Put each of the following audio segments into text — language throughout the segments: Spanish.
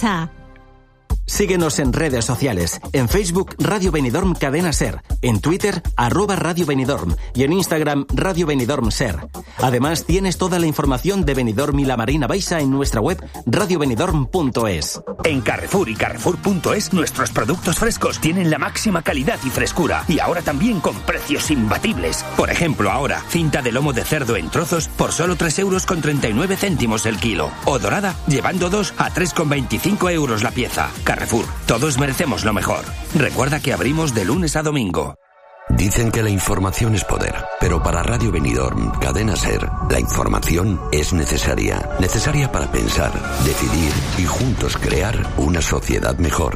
Baixa. Síguenos en redes sociales. En Facebook, Radio Benidorm Cadena Ser. En Twitter, @Radio Benidorm. Y en Instagram, Radio Benidorm Ser. Además, tienes toda la información de Benidorm y la Marina Baixa en nuestra web radiobenidorm.es. En Carrefour y Carrefour.es, nuestros productos frescos tienen la máxima calidad y frescura. Y ahora también con precios imbatibles. Por ejemplo, ahora, cinta de lomo de cerdo en trozos por solo 3,39 € el kilo. O dorada, llevando 2 a 3,25 € la pieza. Carrefour, todos merecemos lo mejor. Recuerda que abrimos de lunes a domingo. Dicen que la información es poder, pero para Radio Benidorm, Cadena Ser, la información es necesaria. Necesaria para pensar, decidir y juntos crear una sociedad mejor.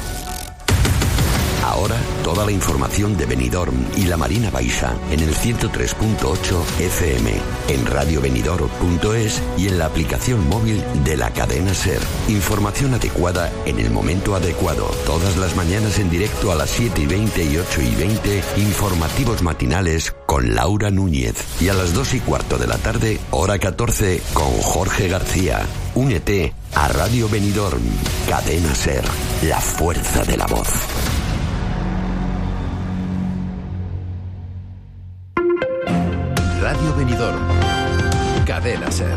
Ahora, toda la información de Benidorm y la Marina Baixa en el 103.8 FM, en radiobenidorm.es y en la aplicación móvil de la cadena SER. Información adecuada en el momento adecuado. Todas las mañanas en directo a las 7:20 y 8:20, informativos matinales con Laura Núñez. Y a las 2:15 de la tarde, hora 14, con Jorge García. Únete a Radio Benidorm, Cadena SER, la fuerza de la voz. Radio Benidorm, Cadena Ser.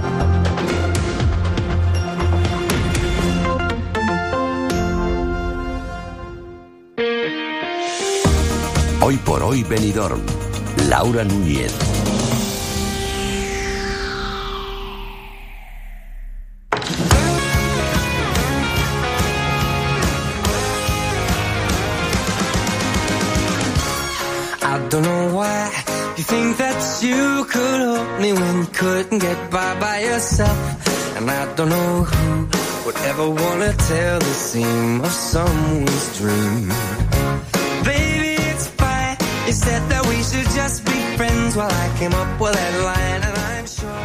Hoy por hoy Benidorm, Laura Núñez. I don't know why you think that you could hold me when you couldn't get by yourself. And I don't know who would ever want to tell the seam of someone's dream. Baby, it's fine. You said that we should just be friends. Well, I came up with that line and I'm sure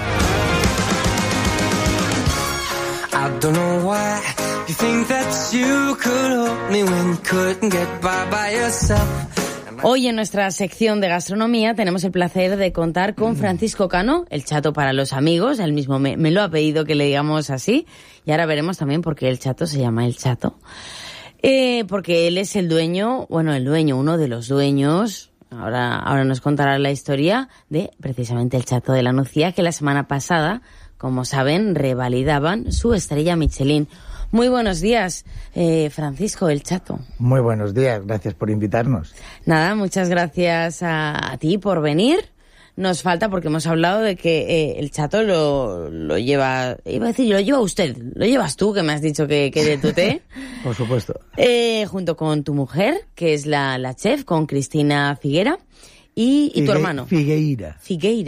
I don't know why you think that you could hold me when you couldn't get by yourself. Hoy en nuestra sección de gastronomía tenemos el placer de contar con Francisco Cano, el Chato para los amigos. Él mismo me lo ha pedido que le digamos así. Y ahora veremos también por qué el Chato se llama el Chato. Porque él es el dueño, uno de los dueños. Ahora nos contará la historia de precisamente el Chato de la Nucía, que la semana pasada, como saben, revalidaban su estrella Michelin. Muy buenos días, Francisco, el Chato. Muy buenos días, gracias por invitarnos. Nada, muchas gracias a ti por venir. Nos falta, porque hemos hablado de que el Chato lo lleva, lo lleva usted, lo llevas tú, que me has dicho que de tu té. Por supuesto. Junto con tu mujer, que es la chef, con Cristina Figuera, y tu hermano. Figueira.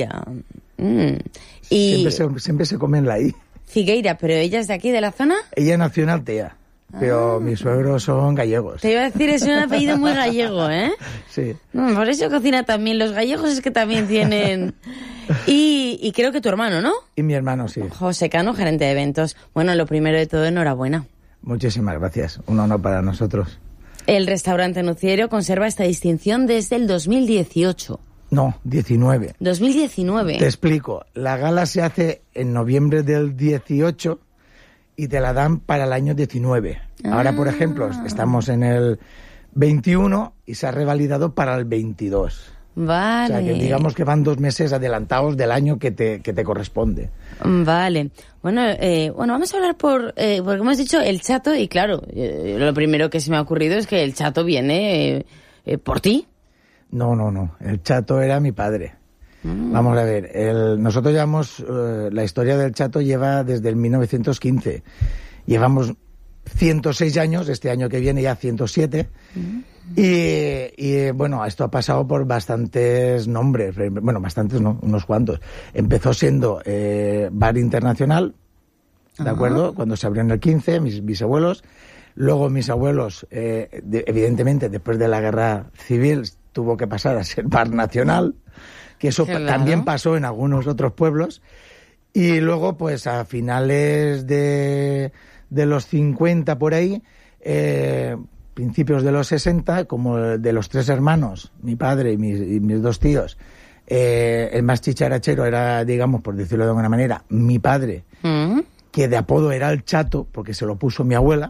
Y Siempre se come en la I. Figueira, pero ella es de aquí, de la zona. Ella nació en Altea, pero mis suegros son gallegos. Te iba a decir, es un apellido muy gallego, ¿eh? Sí. Por eso cocina también. Los gallegos es que también tienen... Y creo que tu hermano, ¿no? Y mi hermano, sí. José Cano, gerente de eventos. Bueno, lo primero de todo, enhorabuena. Muchísimas gracias, un honor para nosotros. El restaurante Nuciero conserva esta distinción desde el 2018. No, 19. 2019. Te explico. La gala se hace en noviembre del 18 y te la dan para el año 19. Ahora, por ejemplo, estamos en el 21 y se ha revalidado para el 22. Vale. O sea, que digamos que van 2 meses adelantados del año que te corresponde. Vale. Bueno, vamos a hablar porque hemos dicho el Chato y claro, lo primero que se me ha ocurrido es que el Chato viene por ti. No. El Chato era mi padre. Vamos a ver, nosotros llevamos, la historia del Chato lleva desde el 1915. Llevamos 106 años, este año que viene ya 107. Y bueno, esto ha pasado por bastantes nombres. Bueno, bastantes no, unos cuantos. Empezó siendo bar internacional, ¿de acuerdo? Cuando se abrió en el 15, mis bisabuelos. Luego mis abuelos, evidentemente, después de la guerra civil, tuvo que pasar a ser bar nacional, que eso también pasó en algunos otros pueblos. Y luego, pues a finales de los 50 por ahí, principios de los 60, como de los 3 hermanos, mi padre y mis 2 tíos, el más chicharachero era, digamos, por decirlo de alguna manera, mi padre, que de apodo era el Chato, porque se lo puso mi abuela.